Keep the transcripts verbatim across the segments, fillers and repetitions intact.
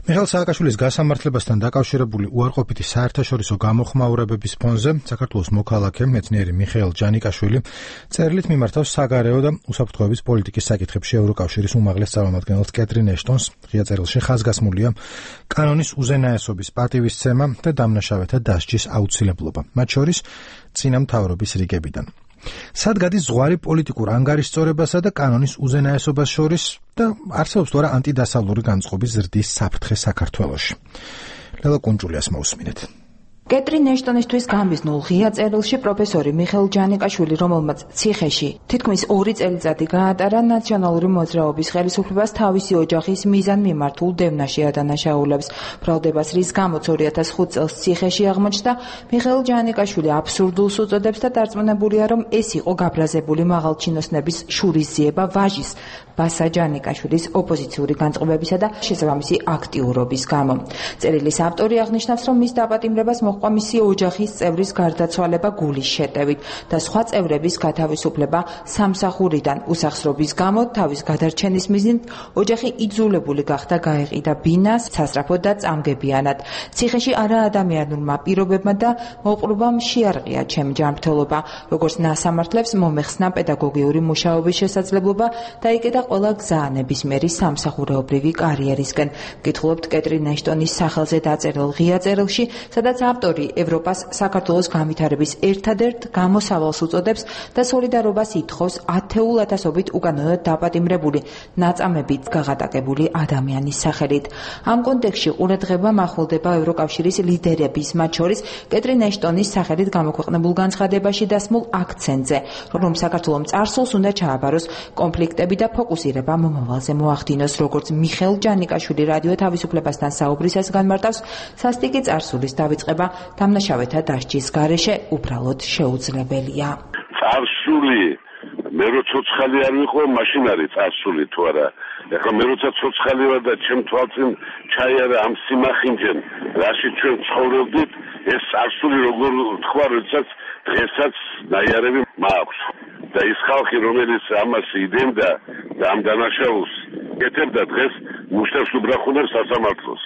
მიხეილ სააკაშვილის გასამართლებასთან დაკავშირებული უარყოფითი საერთაშორისო გამოხმაურებების ფონზე საქართველოს მოქალაქე მეცნიერი მიხეილ ჯანიკაშვილი წერილით მიმართავს საგარეო და უსაფრთხოების პოლიტიკის საკითხებში ევროკავშირის უმაღლეს წარმომადგენელს კეტრინ ეშტონს. ღია წერილში ხაზგასმულია კანონის უზენაესობის პატივისცემა და დამნაშავეთა დასჯის აუცილებლობა, მათ შორის წინა მთავრობის რიგებიდან. სად გადის ზღვარი პოლიტიკურ ანგარიშწორებასა და კანონის უზენაესობას შორის და არსებობს თუ არა ანტიდასავლური განწყობის ზრდის საფრთხე საქართველოში. ლელა კუნჭულიას მოусმინეთ. კეტრინ ეშტონისთვის გამიზნულ ღია წერილში პროფესორი მიხეილ ჯანიკაშვილი, რომელმაც ციხეში თითქმის ორი წელიწადი გაატარა, ნაციონალური მოძრაობის ხელისუფლებას თავისი ოჯახის მიზან მიმართულ დევნაში ადანაშაულებს. ბრალდებას, რის გამოც ორი ათას ხუთ წელს ციხეში აღმოჩნდა, მიხეილ ჯანიკაშვილი აბსურდულს უწოდებს და დარწმუნებულია, რომ ეს იყო გაბრაზებული მაღალჩინოსნების შურისძიება ვაჟის, ბასა ჯანიკაშვილის ოპოზიციური განწყობებისა და შესაბამისი აქტიურობის გამო. წერილის ავტორი აღნიშნავს, რომ მის დაპატიმრებას მოჰყვა მისი ოჯახის წევრის გარდაცვალება გულის შეტევით და სხვა წევრების გათავისუფლება სამსახურიდან. უსახსრობის გამო თავის გადარჩენის მიზნით ოჯახი იძულებული გახდა გაეყიდა ბინას სასწრაფოდ და წამგებიანად. ციხეში არაადამიანურმა პირობებმა და მოპყრობამ შეარყია ჩემი ჯანმრთელობა, როგორც ნასამართლებს მომეხსნა პედაგოგიური მუშაობის შესაძლებლობა და იკედა ყველა გზა ნებისმიერი სამსახურეობრივი კარიერისკენ. გითხულობთ კეტრინ ეშტონის სახელზე დაწერილ ღია წერილში, სადაც ავტორი ევროპას საქართველოს განვითარების ერთადერთ გამოსავალს უწოდებს და სოლიდარობას ითხოვს ათეულ ათასობით უკანონოდ დაპატიმრებული, ნაწამებით გაღატაკებული ადამიანის სახელით. ამ კონტექსტში ყურადღება მახვილდება ევროკავშირის ლიდერების, მათ შორის კეტრინ ეშტონის სახელით გამოქვეყნებულ განცხადებაში დასმულ აქცენტზე, რომ საქართველოს წარსულს უნდა ჩააბაროს კონფლიქტები და ფოკუსირება მომავალზე მოახდინოს. როგორც მიხეილ ჯანიკაშვილი რადიო თავისუფლებასთან საუბრისას განმარტავს, სასტიკი წარსულის დავიწყება დამნაშავეთა დასჯის გარეშე უბრალოდ შეუძლებელია. წარსული მე რო ცოცხალი არ ვიყო, მაშინ არის წარსული თუ არა. ეხლა მე როცა ცოცხალი ვარ და ჩემ თვალწინ ჩაიარა ამ სიმახინჯენ, რაში ჩვენ ცხოვრობდით, ეს წარსული როგორ თქვა, როდესაც დღესაც ნაიარები მაქვს. და ის ხალხი, რომელიც ამას იდემდა და ამ დანაშაულს ეთებდა, დღეს მუშტებს უბრახუნებს სასამართლოს.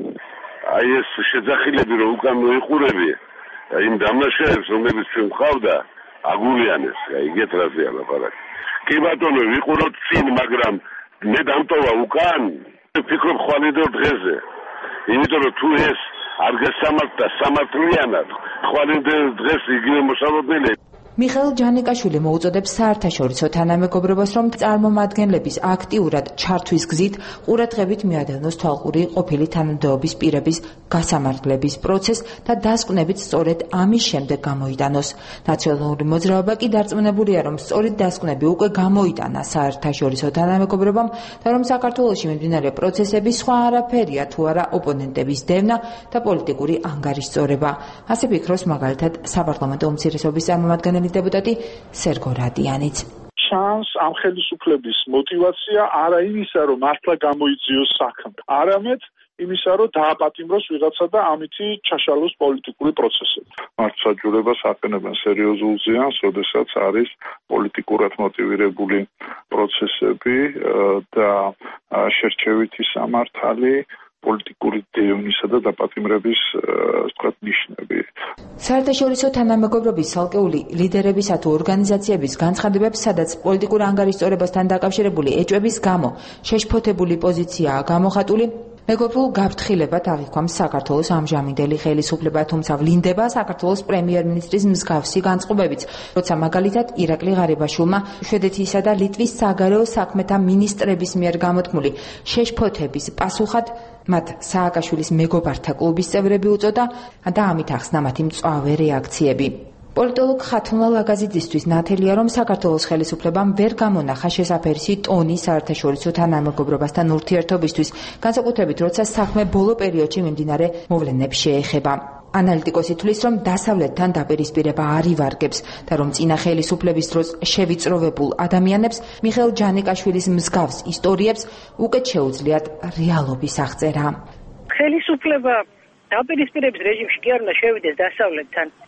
აი ეს შეძახილები რომ უკან მოიყურები, იმ დამნაშავეებს, რომლებიც ჩვენ ვყავდა, აგულიანეს, აი ეგეთ რაზეა ლაპარაკი. კი ბატონო, ვიყუროთ წინ, მაგრამ მე დამტოვა უკან, ვფიქრობ ხვალიდო დღეზე. იმიტომ რომ თუ ეს არ გასამართლა სამართლიანად, ხვალიდო დღეს იგივე მოსალოდნელი. მიხეილ ჯანიკაშვილი მოუწოდებს საერთაშორისო თანამეგობრობას, რომ წარმომადგენლების აქტიურად ჩართვის გზით ყურადღებით მიადევნოს თვალყური ყოფილი თანამდებობის პირების გასამართლების პროცესს და დასკვნებით სწორედ ამის შემდეგ გამოიტანოს. ნაციონალური მოძრაობა კი დარწმუნებულია, რომ სწორედ დასკვნები უკვე გამოიტანა საერთაშორისო თანამეგობრობამ და რომ საქართველოში მიმდინარე პროცესები სხვა არაფერია თუ არა ოპონენტების დევნა და პოლიტიკური ანგარიშწორება. ასე ფიქრობს მაგალითად საპარლამენტო უმცირესობის წარმომადგენელი დეპუტატი სერგო რადიანიც. ჩანს ამ ხელისუფლების мотиваცია არა იმისა, რომ მართლა გამოიძიოს საქმე, არამედ იმისა, რომ დააპატიმროს ვიღაცა და ამითი ჩაშალოს პოლიტიკური პროცესები. მართლმსაჯულებას აყენებენ სერიოზულ ზიანს, როდესაც არის პოლიტიკურად მოტივირებული პროცესები და შერჩევითი სამართალი, პოლიტიკური დევნისა და დაპატიმრების ვთქვათ ნიშნები. საერთაშორისო თანამეგობრობის ცალკეული ლიდერებისა თუ ორგანიზაციების განცხადებებს, სადაც პოლიტიკურ ანგარიშწორებასთან დაკავშირებული ეჭვების გამო შეშფოთებული პოზიციაა გამოხატული, მეგობრულ გაფრთხილებად აღიქვამს საქართველოს ამჟამინდელი ხელისუფლება, თუმცა ვლინდება საქართველოს პრემიერ-მინისტრის მსგავსი განწყობებიც, როცა მაგალითად ირაკლი ღარიბაშვილმა შვედეთისა და ლიტვის საგარეო საქმეთა მინისტრების მიერ გამოთქმული შეშფოთების პასუხად მათ სააკაშვილის მეგობართა კლუბის წევრები უწოდა და ამით ახსნა მათი მწვავე რეაქციები. პოლიტოლოგ ხათუნა ლაგაზიძისთვის ნათელია, რომ საქართველოს ხელისუფლებამ ვერ გამონახა შესაფერისი ტონი საერთაშორისო თანამეგობრობასთან ურთიერთობისთვის, განსაკუთრებით როცა საქმე ბოლო პერიოდში მიმდინარე მოვლენებს შეეხება. ანალიტიკოსი თვლის, რომ დასავლეთთან დაპირისპირება არ ივარგებს და რომ წინა ხელისუფლების დროს შევიწროვებულ ადამიანებს მიხეილ ჯანიკაშვილის მსგავს ისტორიებს უკეთ შეუძლიათ რეალობის აღწერა. ხელისუფლება დაპირისპირების რეჟიმში კი არ უნდა შევიდეს დასავლეთთან.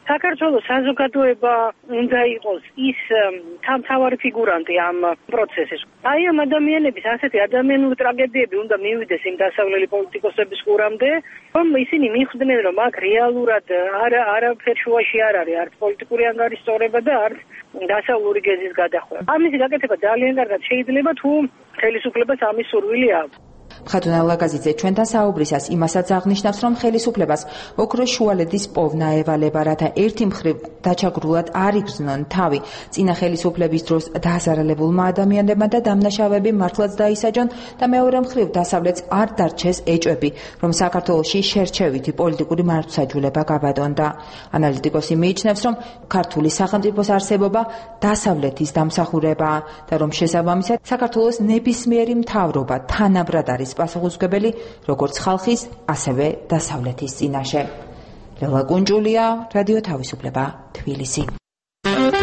საქართველოს საზოგადოება უნდა იყოს ის თავმთავარი ფიგურანტი ამ პროცესის. აი ამ ადამიანების ასეთი ადამიანური ტრაგედიები უნდა მივიდეს იმ დასავლელი პოლიტიკოსების ყურამდე, რომ ისინი მიხვდნენ, რომ აქ რეალურად არა არაფერ შუაში არ არის, არც პოლიტიკური ანგარიშსწორება და არც დასავლური გეზის გადახვევა. ამისი გაკეთება ძალიან კარგად შეიძლება თუ ხელისუფლებას ამის სურვილი აქვს. ხათუნა ლაგაზიძე ჩვენთან საუბრისას იმასაც აღნიშნავს, რომ ხელისუფლებას ოქროს შუალედის პოვნა ევალება, რათა ერთი მხრივ დაჩაგრულად არ იგრძნონ თავი წინა ხელისუფლების დროს დააზარალებულმა ადამიანებმა და დამნაშავეები მართლაც დაისაჯონ და მეორე მხრივ დასავლეთს არ დარჩეს ეჭვები, რომ საქართველოში შერჩევითი პოლიტიკური მართლმსაჯულება გაბატონდა. ანალიტიკოსი მიიჩნევს, რომ ქართული სახელმწიფოს არსებობა დასავლეთის დამსახურებაა და რომ შესაბამისად საქართველოს ნებისმიერი მთავრობა თანაბრად არის პასუხისმგებელი როგორც ხალხის, ასევე დასავლეთის წინაშე. ლელა კუნჯულია, რადიო თავისუფლება, თბილისი.